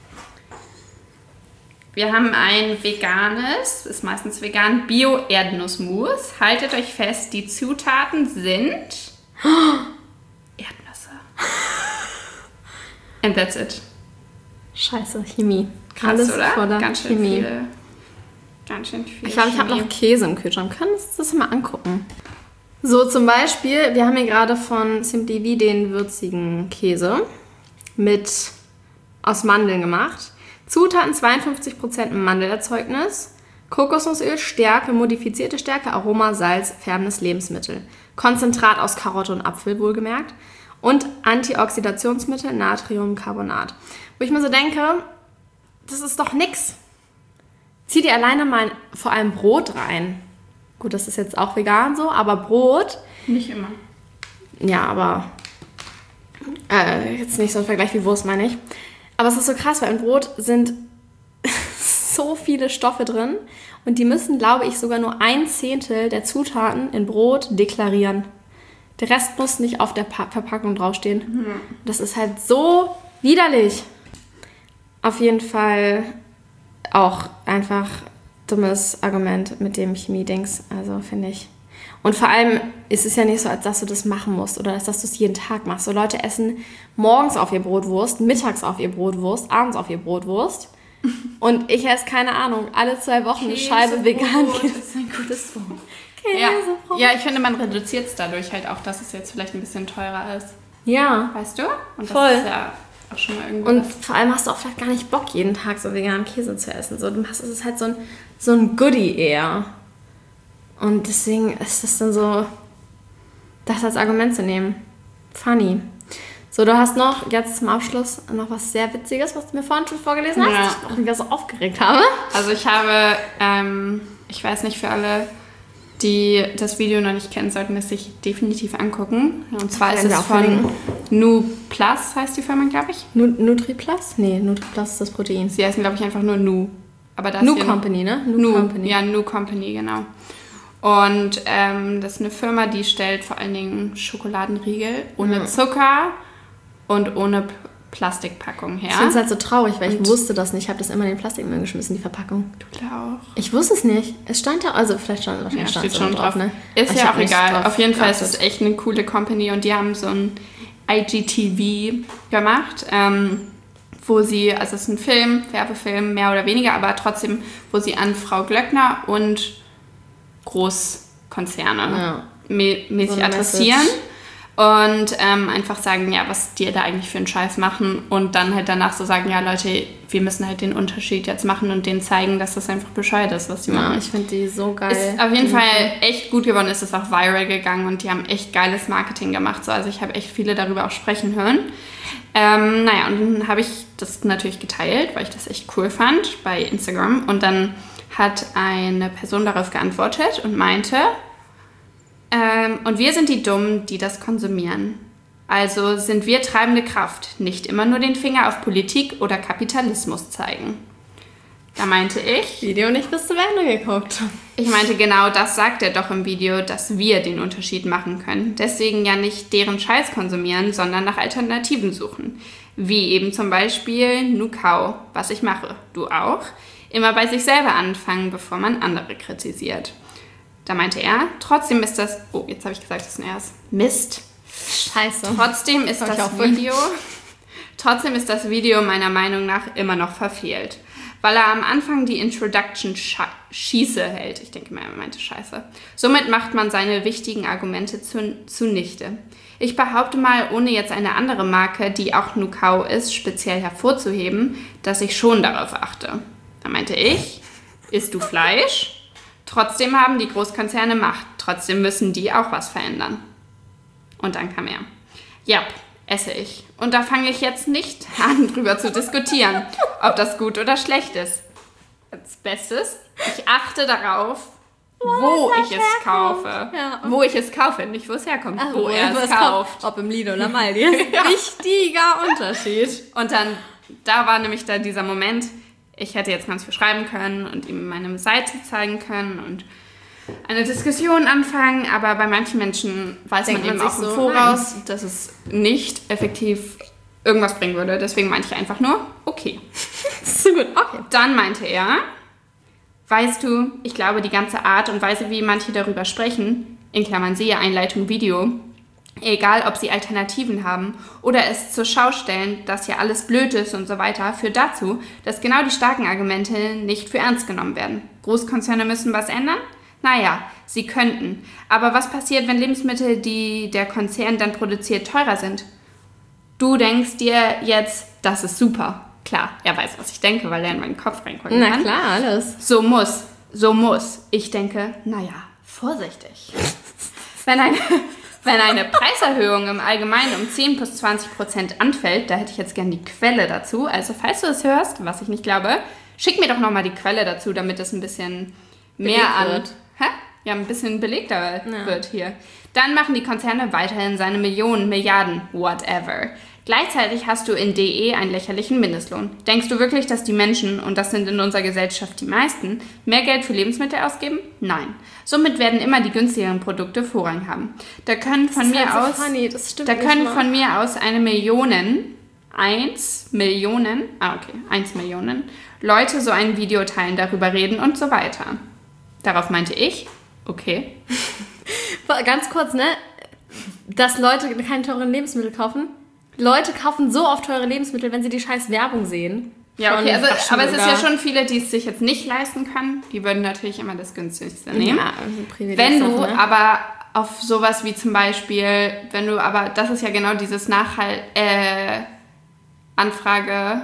S2: veganes, ist meistens vegan, Bio-Erdnussmus. Haltet euch fest, die Zutaten sind Erdnüsse. And that's it.
S1: Scheiße, Chemie.
S2: Krass, alles oder?
S1: Voller
S2: ganz schön
S1: Chemie.
S2: Ganz schön viel.
S1: Ich glaube, ich habe noch Käse im Kühlschrank. Können wir uns das mal angucken? So, zum Beispiel, wir haben hier gerade von Simply V den würzigen Käse aus Mandeln gemacht. Zutaten 52% Mandelerzeugnis, Kokosnussöl, Stärke, modifizierte Stärke, Aroma, Salz, färbendes Lebensmittel. Konzentrat aus Karotte und Apfel, wohlgemerkt. Und Antioxidationsmittel, Natriumcarbonat. Wo ich mir so denke, das ist doch nix. Zieh dir alleine mal vor allem Brot rein. Gut, das ist jetzt auch vegan so, aber Brot...
S2: Nicht immer.
S1: Ja, aber... jetzt nicht so ein Vergleich wie Wurst, meine ich. Aber es ist so krass, weil im Brot sind so viele Stoffe drin und die müssen, glaube ich, sogar nur 1/10 der Zutaten in Brot deklarieren. Der Rest muss nicht auf der Verpackung draufstehen. Mhm. Das ist halt so widerlich. Auf jeden Fall auch einfach dummes Argument mit dem Chemie-Dings, also finde ich. Und vor allem ist es ja nicht so, als dass du das machen musst oder als dass du es jeden Tag machst. So Leute essen morgens auf ihr Brotwurst, mittags auf ihr Brotwurst, abends auf ihr Brotwurst. Und ich esse, keine Ahnung, alle 2 Wochen eine Scheibe vegan.
S2: Das ist ein gutes Wort.
S1: Käsebrot.
S2: Ja, ich finde, man reduziert es dadurch halt auch, dass es jetzt vielleicht ein bisschen teurer ist.
S1: Ja.
S2: Weißt du? Und das
S1: voll.
S2: Ist ja auch schon mal irgendwie.
S1: Und vor allem hast du auch vielleicht gar nicht Bock, jeden Tag so veganen Käse zu essen. So, es ist halt so ein Goodie eher. Und deswegen ist das dann so, das als Argument zu nehmen. Funny. So, du hast noch jetzt zum Abschluss noch was sehr Witziges, was du mir vorhin schon vorgelesen hast, dass ich mich wieder so aufgeregt habe.
S2: Also ich habe, ich weiß nicht, für alle, die das Video noch nicht kennen, sollten es sich definitiv angucken. Und zwar ist es von NuPlus, heißt die Firma, glaube ich.
S1: NutriPlus? Nee, NutriPlus ist das Protein.
S2: Sie heißen, glaube ich, einfach nur Nu. Aber das
S1: Nu Company, ne?
S2: Nu Company. Ja, Nu Company, genau. Und das ist eine Firma, die stellt vor allen Dingen Schokoladenriegel ohne Zucker und ohne Plastikpackung her.
S1: Ich finde es halt so traurig, weil ich wusste das nicht. Ich habe das immer in den Plastikmüll geschmissen, die Verpackung.
S2: Du auch.
S1: Ich wusste es nicht. Es stand da, also vielleicht stand wahrscheinlich
S2: steht schon drauf.
S1: Ne?
S2: Ist ja auch egal. Auf jeden Fall ist es echt eine coole Company und die haben so ein IGTV gemacht, wo sie, also es ist ein Film, Werbefilm, mehr oder weniger, aber trotzdem, wo sie an Frau Glöckner und Großkonzerne mäßig
S1: so
S2: adressieren. Und einfach sagen, ja, was die da eigentlich für einen Scheiß machen und dann halt danach so sagen, ja Leute, wir müssen halt den Unterschied jetzt machen und denen zeigen, dass das einfach bescheuert ist, was die machen.
S1: Ich finde die so geil.
S2: Ist auf jeden Fall echt gut geworden, ist es auch viral gegangen und die haben echt geiles Marketing gemacht. So, also ich habe echt viele darüber auch sprechen hören. Und dann habe ich das natürlich geteilt, weil ich das echt cool fand bei Instagram und dann hat eine Person darauf geantwortet und meinte, und wir sind die Dummen, die das konsumieren. Also sind wir treibende Kraft, nicht immer nur den Finger auf Politik oder Kapitalismus zeigen. Da meinte ich...
S1: Video nicht bis zum Ende geguckt.
S2: Ich meinte, genau das sagt er doch im Video, dass wir den Unterschied machen können. Deswegen ja nicht deren Scheiß konsumieren, sondern nach Alternativen suchen. Wie eben zum Beispiel Nukau, was ich mache. Du auch. Immer bei sich selber anfangen, bevor man andere kritisiert. Da meinte er, trotzdem ist das... Oh, jetzt habe ich gesagt, das ist ein Erst. Mist.
S1: Scheiße.
S2: Trotzdem ist das Video meiner Meinung nach immer noch verfehlt. Weil er am Anfang die Introduction Schieße hält. Ich denke mal, er meinte Scheiße. Somit macht man seine wichtigen Argumente zunichte. Ich behaupte mal, ohne jetzt eine andere Marke, die auch Nukau ist, speziell hervorzuheben, dass ich schon darauf achte. Da meinte ich, isst du Fleisch? Trotzdem haben die Großkonzerne Macht. Trotzdem müssen die auch was verändern. Und dann kam er. Ja, esse ich. Und da fange ich jetzt nicht an, drüber zu diskutieren, ob das gut oder schlecht ist. Als Bestes, ich achte darauf, wo ich es kaufe. Ja. Wo ich es kaufe, nicht wo es herkommt, wo er es kauft.
S1: Ob im Lidl oder Aldi. Wichtiger Unterschied.
S2: Und dann, da war nämlich da dieser Moment, ich hätte jetzt ganz viel schreiben können und ihm meine Seite zeigen können und eine Diskussion anfangen, aber bei manchen Menschen weiß man eben auch im Voraus, dass es nicht effektiv irgendwas bringen würde. Deswegen meinte ich einfach nur, okay.
S1: So gut, okay.
S2: Dann meinte er, weißt du, ich glaube, die ganze Art und Weise, wie manche darüber sprechen, in Klammern siehe Einleitung Video, egal ob sie Alternativen haben oder es zur Schau stellen, dass ja alles blöd ist und so weiter, führt dazu, dass genau die starken Argumente nicht für ernst genommen werden. Großkonzerne müssen was ändern? Naja, sie könnten. Aber was passiert, wenn Lebensmittel, die der Konzern dann produziert, teurer sind? Du denkst dir jetzt, das ist super. Klar, er weiß, was ich denke, weil er in meinen Kopf reingucken kann.
S1: Na klar, alles.
S2: So muss. Ich denke, naja, vorsichtig. Wenn eine Preiserhöhung im Allgemeinen um 10-20% anfällt, da hätte ich jetzt gern die Quelle dazu. Also falls du es hörst, was ich nicht glaube, schick mir doch nochmal die Quelle dazu, damit es ein bisschen mehr an... Ja, ein bisschen belegter wird hier. Dann machen die Konzerne weiterhin seine Millionen, Milliarden, whatever. Gleichzeitig hast du in DE einen lächerlichen Mindestlohn. Denkst du wirklich, dass die Menschen, und das sind in unserer Gesellschaft die meisten, mehr Geld für Lebensmittel ausgeben? Nein. Somit werden immer die günstigeren Produkte Vorrang haben. Da können von mir aus 1 Millionen Leute so ein Video teilen, darüber reden und so weiter. Darauf meinte ich, okay.
S1: Ganz kurz, ne? Dass Leute keine teuren Lebensmittel kaufen. Leute kaufen so oft teure Lebensmittel, wenn sie die scheiß Werbung sehen.
S2: Ja, okay, also, aber es ist ja schon viele, die es sich jetzt nicht leisten können. Die würden natürlich immer das günstigste nehmen. Ja, wenn du aber auf sowas wie zum Beispiel, das ist ja genau dieses Anfrage...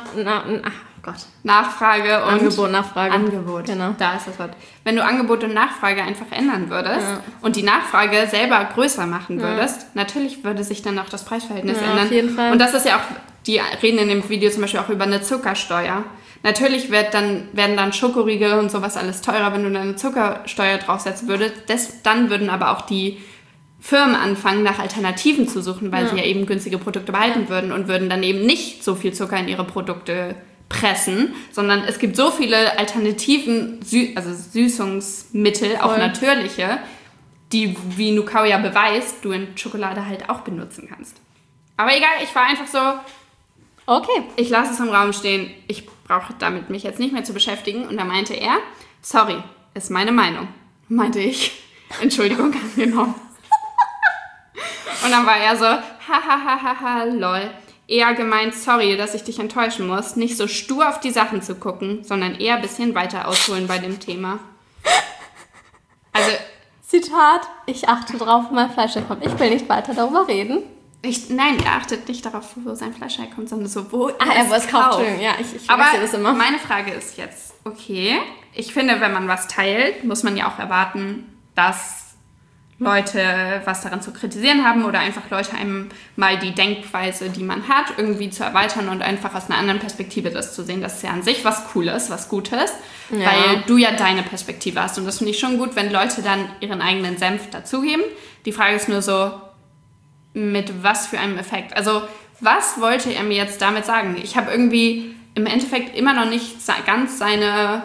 S2: Nachfrage und... Angebot,
S1: genau.
S2: Da ist das Wort. Wenn du Angebot und Nachfrage einfach ändern würdest und die Nachfrage selber größer machen würdest, natürlich würde sich dann auch das Preisverhältnis ändern.
S1: Auf jeden Fall.
S2: Und das ist ja auch, die reden in dem Video zum Beispiel auch über eine Zuckersteuer. Natürlich werden dann Schokoriegel und sowas alles teurer, wenn du dann eine Zuckersteuer draufsetzen würdest. Dann würden aber auch die Firmen anfangen, nach Alternativen zu suchen, weil sie ja eben günstige Produkte behalten würden und würden dann eben nicht so viel Zucker in ihre Produkte pressen, sondern es gibt so viele Alternativen, also Süßungsmittel, auch natürliche, die, wie Nukao ja beweist, du in Schokolade halt auch benutzen kannst. Aber egal, ich war einfach so,
S1: okay,
S2: ich lasse es im Raum stehen, ich brauche damit mich jetzt nicht mehr zu beschäftigen. Und da meinte er, sorry, ist meine Meinung. Meinte ich, Entschuldigung angenommen. Und dann war er so, hahaha, lol. Eher gemeint, sorry, dass ich dich enttäuschen muss, nicht so stur auf die Sachen zu gucken, sondern eher ein bisschen weiter ausholen bei dem Thema. Also,
S1: Zitat, ich achte drauf, wo mein Fleisch herkommt. Ich will nicht weiter darüber reden.
S2: Nein, er achtet nicht darauf, wo sein Fleisch herkommt, sondern so, wo
S1: er es kauft. Ja, ich weiß das immer.
S2: Meine Frage ist jetzt, okay, ich finde, wenn man was teilt, muss man ja auch erwarten, dass Leute was daran zu kritisieren haben oder einfach Leute einem mal die Denkweise, die man hat, irgendwie zu erweitern und einfach aus einer anderen Perspektive das zu sehen. Das ist ja an sich was Cooles, was Gutes, weil du ja deine Perspektive hast. Und das finde ich schon gut, wenn Leute dann ihren eigenen Senf dazugeben. Die Frage ist nur so, mit was für einem Effekt? Also, was wollte er mir jetzt damit sagen? Ich habe irgendwie im Endeffekt immer noch nicht ganz seine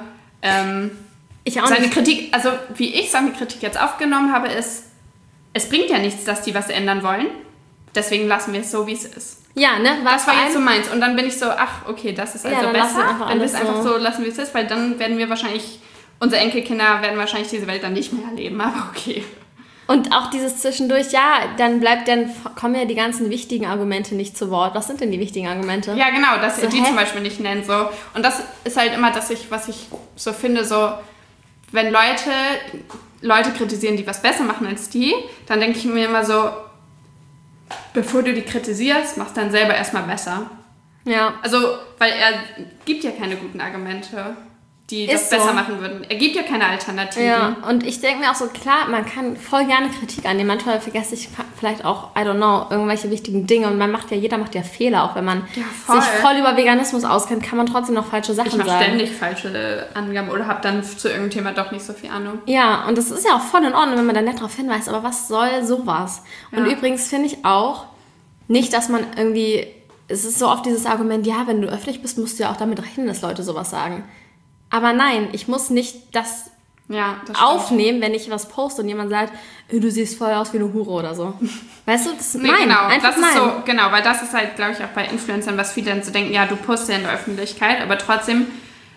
S2: Kritik, also wie ich seine Kritik jetzt aufgenommen habe, ist, es bringt ja nichts, dass die was ändern wollen. Deswegen lassen wir es so, wie es ist.
S1: Ja, ne?
S2: Das war jetzt so meins. Und dann bin ich so, ach, okay, das ist also besser. Wenn wir es einfach so lassen, wie es ist, weil dann werden wir wahrscheinlich, unsere Enkelkinder werden wahrscheinlich diese Welt dann nicht mehr erleben. Aber okay.
S1: Und auch dieses zwischendurch, dann kommen ja die ganzen wichtigen Argumente nicht zu Wort. Was sind denn die wichtigen Argumente?
S2: Ja, genau, dass er die zum Beispiel nicht nennt. So. Und das ist halt immer, was ich so finde, so, wenn Leute kritisieren, die was besser machen als die, dann denke ich mir immer so, bevor du die kritisierst, machst dann selber erstmal besser.
S1: Ja.
S2: Also, weil er gibt ja keine guten Argumente, die das besser machen würden. Er gibt ja keine Alternativen.
S1: Ja, und ich denke mir auch so, klar, man kann voll gerne Kritik annehmen. Manchmal vergesse ich vielleicht auch, I don't know, irgendwelche wichtigen Dinge. Und jeder macht ja Fehler, auch wenn man sich voll über Veganismus auskennt, kann man trotzdem noch falsche Sachen sagen.
S2: Ich mache ständig falsche Angaben oder habe dann zu irgendeinem Thema doch nicht so viel Ahnung.
S1: Ja, und das ist ja auch voll in Ordnung, wenn man da nett drauf hinweist. Aber was soll sowas? Ja. Und übrigens finde ich auch nicht, dass man irgendwie, es ist so oft dieses Argument, ja, wenn du öffentlich bist, musst du ja auch damit rechnen, dass Leute sowas sagen. Aber nein, ich muss nicht das aufnehmen, wenn ich was poste und jemand sagt, du siehst voll aus wie eine Hure oder so. Weißt du,
S2: genau, weil das ist halt, glaube ich, auch bei Influencern, was viele dann so denken, ja, du postest ja in der Öffentlichkeit, aber trotzdem,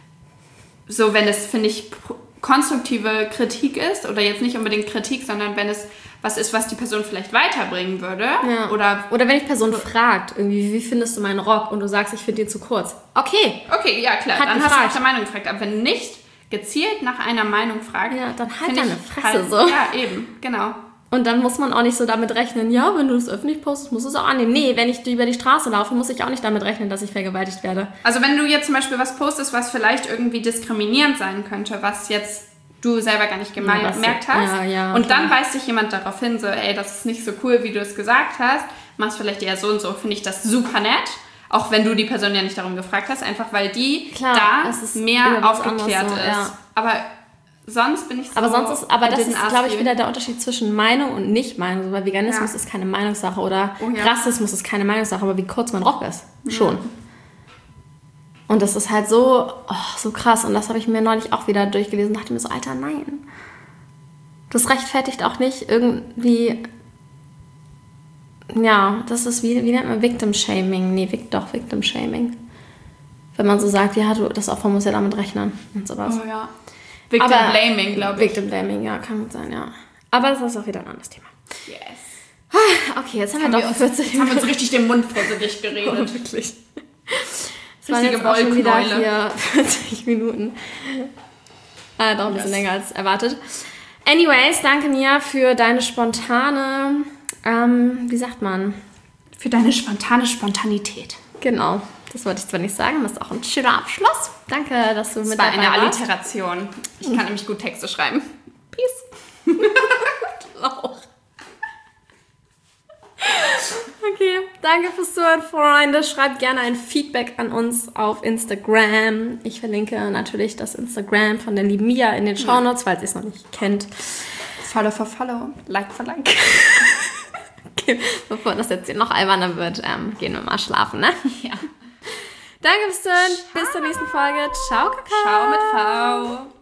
S2: so wenn es, finde ich, konstruktive Kritik ist, oder jetzt nicht unbedingt Kritik, sondern wenn es was ist, was die Person vielleicht weiterbringen würde.
S1: Ja. Oder wenn die Person fragt, irgendwie, wie findest du meinen Rock? Und du sagst, ich finde den zu kurz. Okay,
S2: ja klar, dann hast du nach der Meinung gefragt. Aber wenn nicht gezielt nach einer Meinung fragt,
S1: dann halt deine Fresse
S2: halt,
S1: so.
S2: Ja, eben, genau.
S1: Und dann muss man auch nicht so damit rechnen, ja, wenn du das öffentlich postest, musst du es auch annehmen. Nee, wenn ich über die Straße laufe, muss ich auch nicht damit rechnen, dass ich vergewaltigt werde.
S2: Also wenn du jetzt zum Beispiel was postest, was vielleicht irgendwie diskriminierend sein könnte, was jetzt du selber gar nicht gemerkt hast.
S1: Ja,
S2: und dann weist dich jemand darauf hin, so, ey, das ist nicht so cool, wie du es gesagt hast. Machst vielleicht eher so und so, finde ich das super nett. Auch wenn du die Person ja nicht darum gefragt hast, einfach weil die mehr aufgeklärt ist. Ja. Aber sonst bin ich so...
S1: Aber das ist, glaube ich, wieder der Unterschied zwischen Meinung und Nicht-Meinung. Weil Veganismus ist keine Meinungssache oder Rassismus ist keine Meinungssache, aber wie kurz mein Rock ist, schon. Und das ist halt so krass. Und das habe ich mir neulich auch wieder durchgelesen und dachte mir so, Alter, nein. Das rechtfertigt auch nicht irgendwie... Ja, das ist, wie nennt man Victim-Shaming? Nee, Victim-Shaming. Wenn man so sagt, ja, das Opfer muss ja damit rechnen und sowas.
S2: Oh ja. Victim-Blaming, glaube ich.
S1: Victim-Blaming, ja, kann gut sein, ja. Aber das ist auch wieder ein anderes Thema.
S2: Yes.
S1: Okay, jetzt haben wir doch 40
S2: Minuten. Jetzt haben wir uns richtig den Mund vor Gesicht geredet.
S1: Oh, wirklich. Das waren jetzt auch schon wieder hier 40 Minuten. Doch ein bisschen länger als erwartet. Anyways, danke Nia für deine spontane, wie sagt man?
S2: Für deine spontane Spontanität.
S1: Genau, das wollte ich zwar nicht sagen, aber das ist auch ein schöner Abschluss. Danke, dass du mit dabei warst.
S2: Das war eine Alliteration. Ich kann nämlich gut Texte schreiben.
S1: Peace. Lauch. Okay, danke fürs Zuhören, Freunde. Schreibt gerne ein Feedback an uns auf Instagram. Ich verlinke natürlich das Instagram von der lieben Mia in den Shownotes, falls ihr es noch nicht kennt.
S2: Follow for Follow, Like for Like.
S1: Okay, bevor das jetzt hier noch alberner wird, gehen wir mal schlafen, ne?
S2: Ja.
S1: Danke fürs Zuhören. Bis zur nächsten Folge. Ciao, Kakao.
S2: Ciao mit V.